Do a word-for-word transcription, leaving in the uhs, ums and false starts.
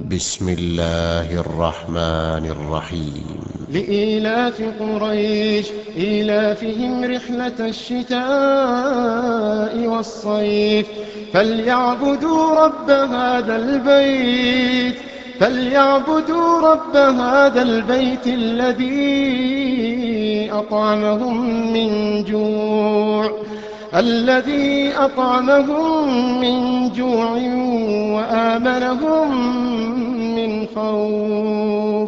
بسم الله الرحمن الرحيم. لإيلاف قريش إيلافهم رحلة الشتاء والصيف فليعبدوا رب هذا البيت فليعبدوا رب هذا البيت الذي أطعمهم من جوع الذي أطعمهم من جوع وآمنهم من خوف.